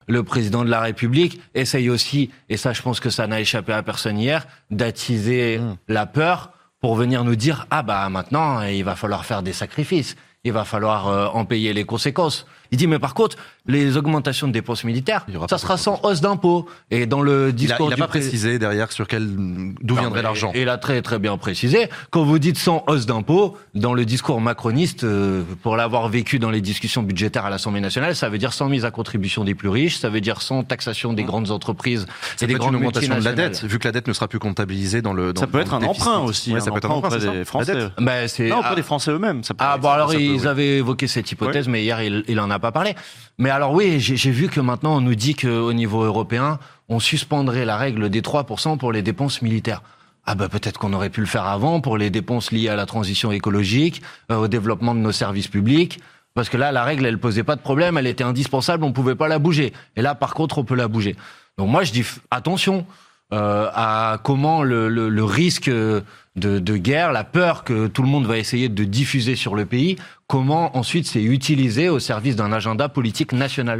le président de la République essaye aussi, et ça je pense que ça n'a échappé à personne hier, d'attiser la peur pour venir nous dire « Ah bah maintenant, il va falloir faire des sacrifices, il va falloir en payer les conséquences ». Il dit, mais par contre, les augmentations de dépenses militaires, ça sera sans hausse d'impôts. Et dans le discours il n'a pas précisé derrière d'où viendrait l'argent. Il a très très bien précisé. Quand vous dites sans hausse d'impôts, dans le discours macroniste, pour l'avoir vécu dans les discussions budgétaires à l'Assemblée nationale, ça veut dire sans mise à contribution des plus riches, ça veut dire sans taxation des grandes entreprises et des grandes multinationales. Une augmentation de la dette, vu que la dette ne sera plus comptabilisée dans le. Ça peut être un emprunt aussi. Ouais, ça peut être un emprunt auprès des Français. Auprès des Français eux-mêmes. Alors ils avaient évoqué cette hypothèse, mais hier il en a pas parlé. Mais alors oui, j'ai vu que maintenant on nous dit qu'au niveau européen, on suspendrait la règle des 3% pour les dépenses militaires. Ah bah peut-être qu'on aurait pu le faire avant pour les dépenses liées à la transition écologique, au développement de nos services publics. Parce que là, la règle, elle posait pas de problème, elle était indispensable, on pouvait pas la bouger. Et là, par contre, on peut la bouger. Donc moi, je dis attention à comment le risque de guerre, la peur que tout le monde va essayer de diffuser sur le pays, comment ensuite c'est utilisé au service d'un agenda politique national.